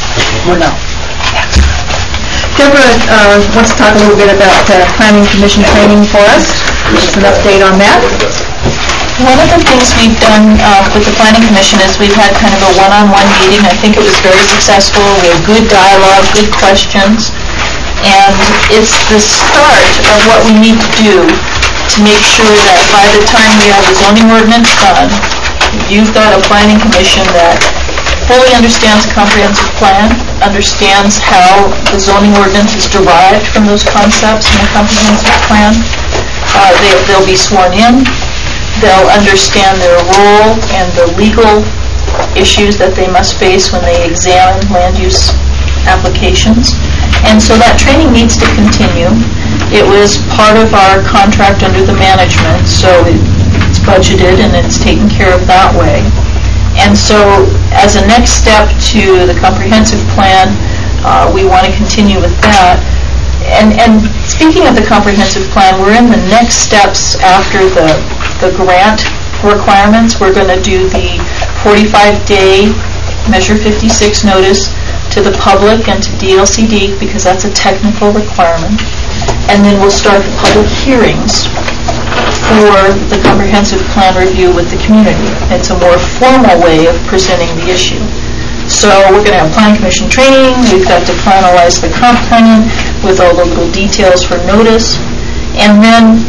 Deborah wants to talk a little bit about planning commission training for us. Just an update on that. One of the things we've done with the Planning Commission is we've had kind of a one-on-one meeting. I think it was very successful. We had good dialogue, good questions, and it's the start of what we need to do to make sure that by the time we have the zoning ordinance done, you've got a Planning Commission that fully understands the comprehensive plan, understands how the zoning ordinance is derived from those concepts in the comprehensive plan. They'll be sworn in. They'll understand their role and the legal issues that they must face when they examine land use applications. And so that training needs to continue. It was part of our contract under the management, so it's budgeted and it's taken care of that way. And so as a next step to the comprehensive plan, we want to continue with that. And speaking of the comprehensive plan, we're in the next steps after the grant requirements. We're going to do the 45-day Measure 56 notice to the public and to DLCD because that's a technical requirement. And then we'll start the public hearings for the comprehensive plan review with the community. It's a more formal way of presenting the issue. So we're going to have Planning Commission training. We've got to finalize the comp plan with all the little details for notice. And then,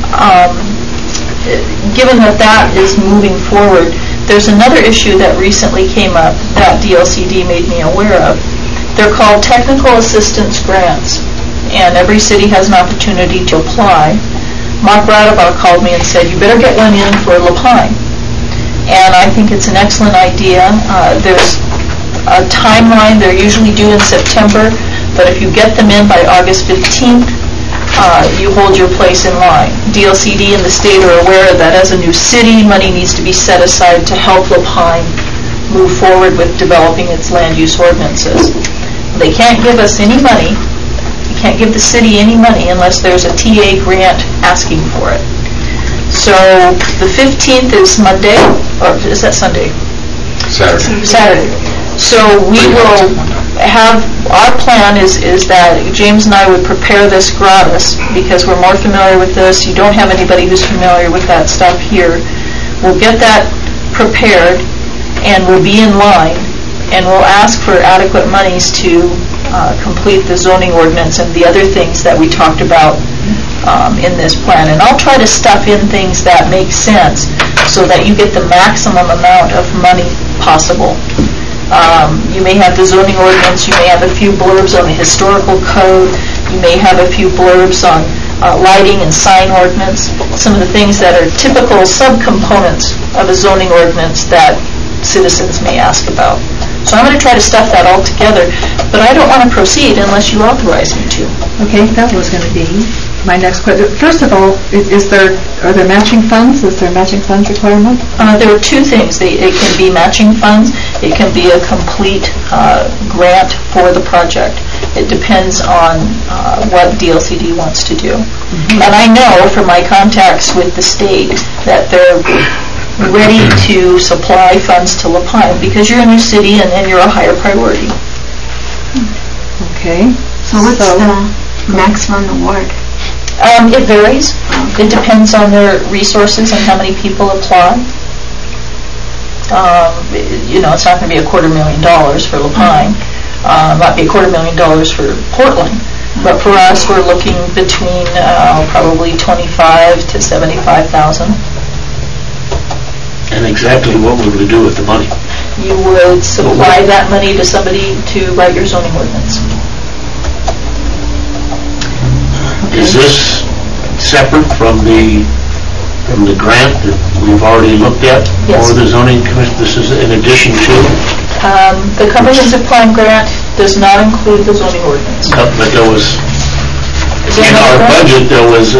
given that is moving forward, there's another issue that recently came up that DLCD made me aware of. They're called technical assistance grants, and every city has an opportunity to apply. Mark Radovar called me and said, you better get one in for La Pine. And I think it's an excellent idea. There's a timeline. They're usually due in September, but if you get them in by August 15th, you hold your place in line. DLCD and the state are aware that as a new city, money needs to be set aside to help La Pine move forward with developing its land use ordinances. They can't give us any money. You can't give the city any money unless there's a TA grant asking for it. So the 15th is Monday, or is that Sunday? Saturday. So we will have, our plan is that James and I would prepare this gratis because we're more familiar with this. You don't have anybody who's familiar with that stuff here. We'll get that prepared and we'll be in line and we'll ask for adequate monies to complete the zoning ordinance and the other things that we talked about in this plan. And I'll try to stuff in things that make sense so that you get the maximum amount of money possible. You may have the zoning ordinance, you may have a few blurbs on the historical code, you may have a few blurbs on lighting and sign ordinance, some of the things that are typical subcomponents of a zoning ordinance that citizens may ask about. So I'm going to try to stuff that all together, but I don't want to proceed unless you authorize me to. Okay, that was going to be my next question. First of all, are there matching funds? Is there a matching funds requirement? There are two things. It can be matching funds. It can be a complete grant for the project. It depends on what DLCD wants to do. Mm-hmm. And I know from my contacts with the state that they're ready to supply funds to La Pine because you're a new city and you're a higher priority. Okay. So what's the maximum award? It varies. It depends on their resources and how many people apply. It's not going to be $250,000 for La Pine. Might be $250,000 for Portland. But for us, we're looking between probably $25,000 to $75,000. And exactly what would we do with the money? You would supply that money to somebody to write your zoning ordinance. Is this separate from the grant that we've already looked at? Yes. Or the zoning commission, this is in addition to? The comprehensive plan grant does not include the zoning ordinance. But there was, Is there in our another grant? budget, there was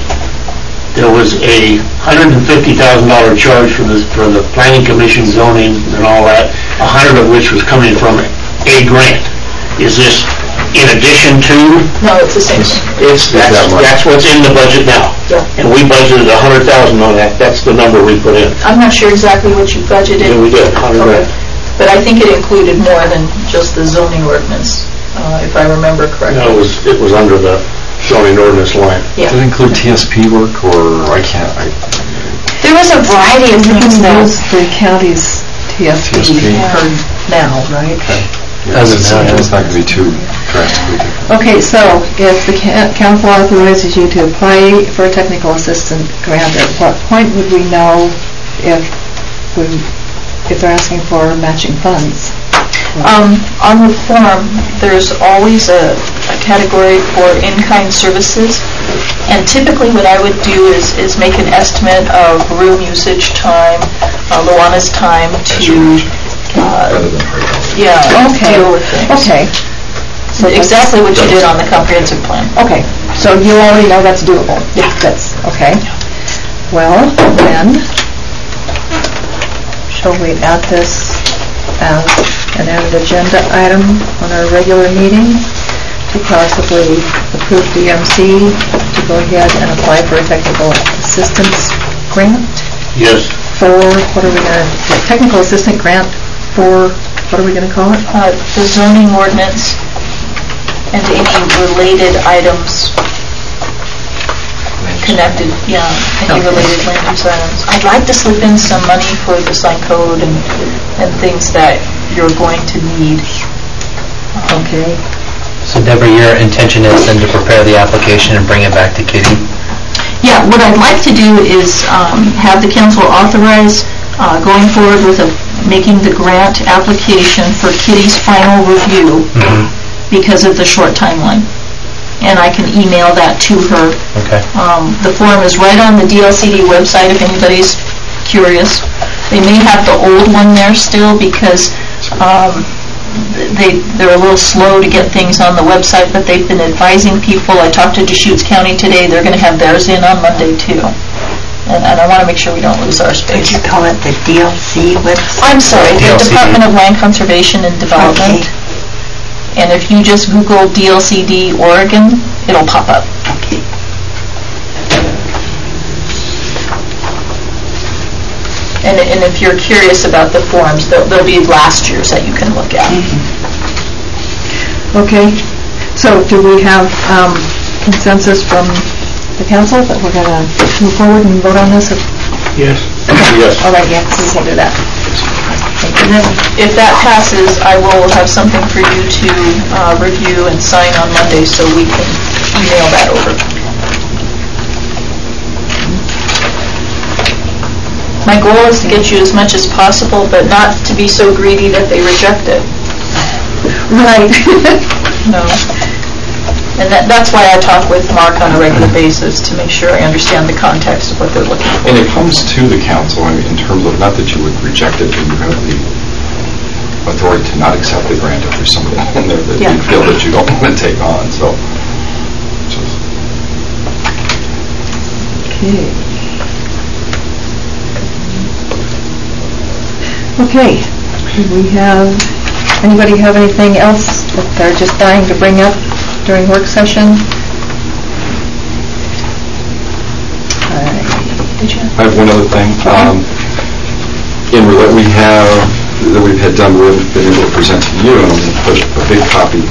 a $150,000 charge for the planning commission zoning and all that, 100 of which was coming from a grant. Is this in addition to? No, it's the same. That's what's in the budget now. Yeah. And we budgeted $100,000 on that. That's the number we put in. I'm not sure exactly what you budgeted. Yeah, we did, 100 Okay. grand. But I think it included more than just the zoning ordinance, if I remember correctly. No, it was under the zoning ordinance line. Yeah. Does it include TSP work, or There was a variety of things You can that, use the county's TSP for now, right? As of now, It's not going to be too drastically different. Okay, so if the council authorizes you to apply for a technical assistant grant, at what point would we know if they're asking for matching funds? On the form, there's always a category for in-kind services, and typically what I would do is make an estimate of room usage time, Luana's time to, Rather than break. deal with things. Okay. So Exactly what you did on the comprehensive plan. Okay, so you already know that's doable? Yeah. That's, okay. Well, then, shall we add this as an added agenda item on our regular meeting to possibly approve DMC to go ahead and apply for a technical assistance grant Yes. for, what are we going to, technical assistant grant for, what are we going to call it? The zoning ordinance and any related items connected, any related land use items. I'd like to slip in some money for the sign code and things that you're going to need. Okay. So Deborah, your intention is then to prepare the application and bring it back to Kitty? Yeah, what I'd like to do is have the council authorize going forward with making the grant application for Kitty's final review because of the short timeline. And I can email that to her. Okay. The form is right on the DLCD website if anybody's curious. They may have the old one there still because they're a little slow to get things on the website, but they've been advising people. I talked to Deschutes County today. They're going to have theirs in on Monday too. And I want to make sure we don't lose our space. Would you call it the DLC website? I'm sorry, the DLCD. Department of Land Conservation and Development. Okay. And if you just Google DLCD Oregon, it'll pop up. Okay. And if you're curious about the forms, there'll be last year's that you can look at. Okay, so do we have consensus from the council that we're going to move forward and vote on this? Yes. Yes. All right, yeah, so we can do that. And then if that passes, I will have something for you to review and sign on Monday so we can email that over. My goal is to get you as much as possible, but not to be so greedy that they reject it. Right. No. And that's why I talk with Mark on a regular basis, to make sure I understand the context of what they're looking for. And it comes to the council, I mean, in terms of, not that you would reject it, but you have the authority to not accept the grant if there's somebody in there that you feel that you don't want to take on, so. Okay. Okay, do we have, anybody have anything else that they're just dying to bring up during work session? I have one other thing. We've had done, we've been able to present to you, and I'm going to put a big copy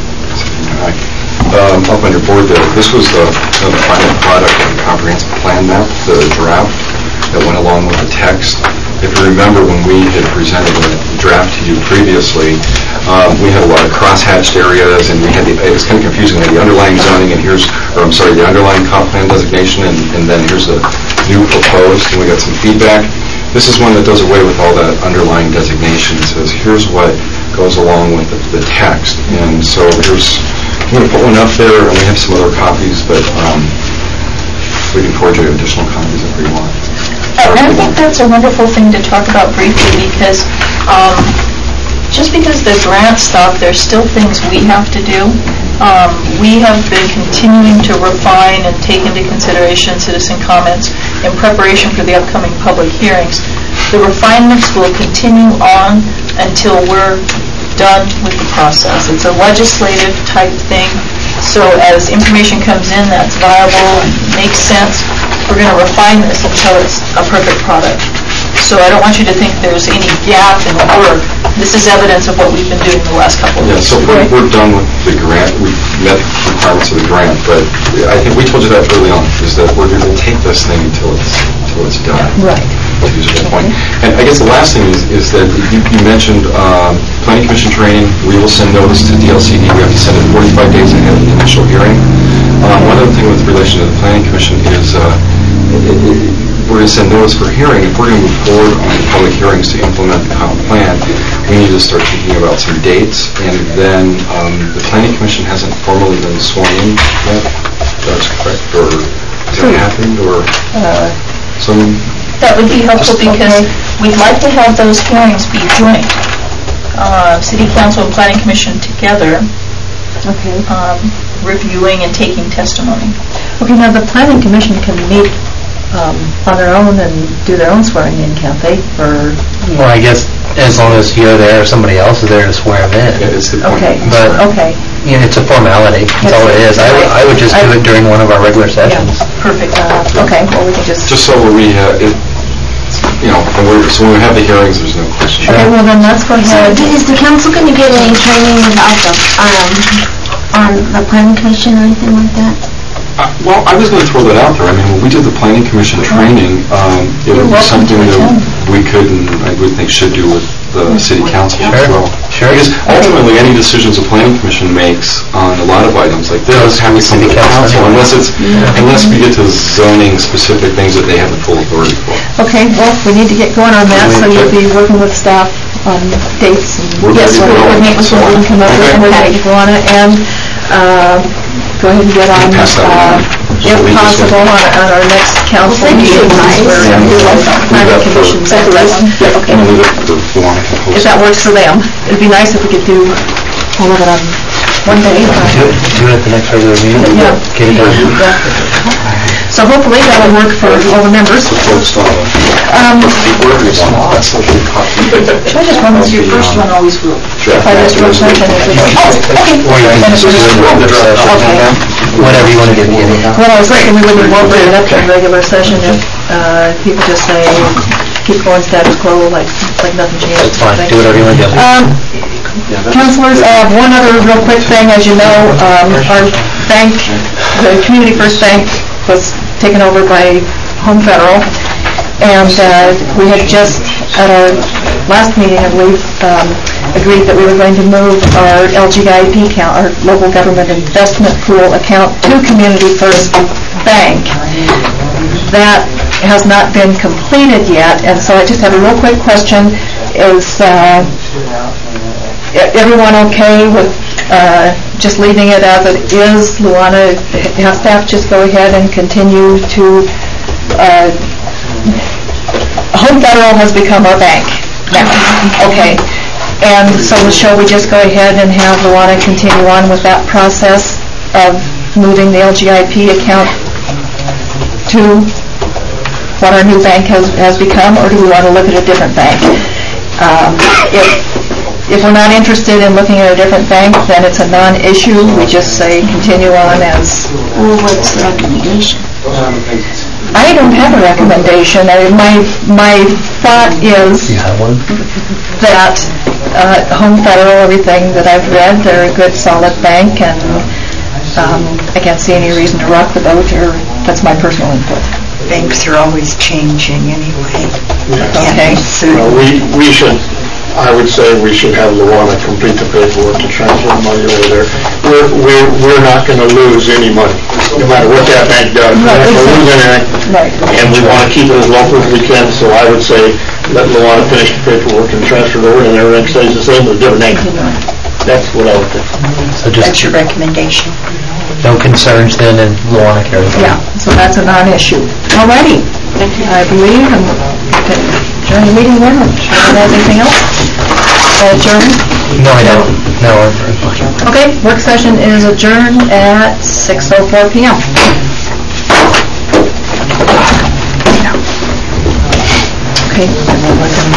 up on your board there. This was the final product of the comprehensive plan map, the draft that went along with the text. if you remember when we had presented the draft to you previously, we had a lot of cross-hatched areas, and we had it was kind of confusing. We had the underlying zoning, and the underlying comp plan designation, and then here's the new proposed, and we got some feedback. This is one that does away with all that underlying designation. It says, here's what goes along with the text. And so I'm going to put one up there, and we have some other copies, but we can forward you additional copies if we want. And I think that's a wonderful thing to talk about briefly, because just because the grants stop, there's still things we have to do. We have been continuing to refine and take into consideration citizen comments in preparation for the upcoming public hearings. The refinements will continue on until we're done with the process. It's a legislative type thing, so as information comes in that's viable and makes sense, we're going to refine this until it's a perfect product. So I don't want you to think there's any gap in the work. This is evidence of what we've been doing the last couple of Yeah, weeks. so we're done with the grant. We've met the requirements of the grant, but I think we told you that early on, is that we're going to take this thing until it's done. Right. To use that point. And I guess the last thing is that you mentioned Planning Commission training. We will send notice to DLCD. We have to send it 45 days ahead of the initial hearing. One other thing with relation to the Planning Commission is we're going to send notice for hearing. If we're going to move forward on the public hearings to implement the comp plan, we need to start thinking about some dates. And then the Planning Commission hasn't formally been sworn in yet. That's correct. Or has that happened? Or some... That would be helpful because we'd like to have those hearings be joint. City Council and Planning Commission together, reviewing and taking testimony. Okay, now the Planning Commission can meet on their own and do their own swearing in, can't they? Or Well, I guess as long as you're there or somebody else is there to swear them in. Yeah, it's the point. okay, But it's a formality. That's all it is. I would just do it during one of our regular sessions. perfect. Okay, well we can just Just so we so when we have the hearings, there's no question. okay. Well then let's go ahead. Is the council going to get any training about on the planning commission or anything like that? Well, I was going to throw that out there. I mean, when we did the Planning Commission training, it would be something that we could and I would think should do with the City Council as well. Sure. Because ultimately, any decisions the Planning Commission makes on a lot of items like this have to come to the Council, unless we get to zoning specific things that they have the full authority for. Okay, well we need to get going on that, so you'll be working with staff on dates and Yes, we'll coordinate with what we can come up with, and we're going to go on it and go ahead and get on, if possible, on our next council meeting. Planning Commission. Okay. If that works for them. It'd be nice if we could do all of it on one day. Do it at the next regular meeting? Yeah. Get it done. So hopefully that will work for all the members. Should I just run through your first one always will? If I just wrote something, it would... okay. Or you can just do it in regular session. Whatever you want to get in. Well, I was thinking we wouldn't bring it up in regular session if people just say, keep going status quo, like nothing changed. That's fine. Do whatever you want to do. Councilors, I have one other real quick thing. As you know, our bank, the Community First Bank, was taken over by Home Federal, and we had just, at our last meeting, I believe, agreed that we were going to move our LGIP account, our Local Government Investment Pool account, to Community First Bank. That has not been completed yet, and so I just have a real quick question. Is everyone okay with just leaving it as it is? Luana, have staff just go ahead and continue to... Home Federal has become our bank now. Okay. And so shall we just go ahead and have Luana continue on with that process of moving the LGIP account to what our new bank has become, or do we want to look at a different bank? If we're not interested in looking at a different bank, then it's a non-issue. We just say continue on as... Well, what's the recommendation? I don't have a recommendation. My thought is that Home Federal, everything that I've read, they're a good, solid bank, and I can't see any reason to rock the boat, or that's my personal input. Banks are always changing anyway. Okay. We should, I would say we should have Luana complete the paperwork to transfer the money over there. We're not going to lose any money, no matter what that bank does. We're not going to lose anything. Right. And we want to keep it as local as we can, so I would say let Luana finish the paperwork and transfer it over, and everything stays the same with a different name. That's what I would think. So just That's your recommendation. no concerns then, and Luana carries on. Yeah, so that's a non-issue. All righty. I believe, and adjourn the meeting then. Anything else? Adjourn? No, I don't. No, Okay, work session is adjourned at 6:04 PM. Okay.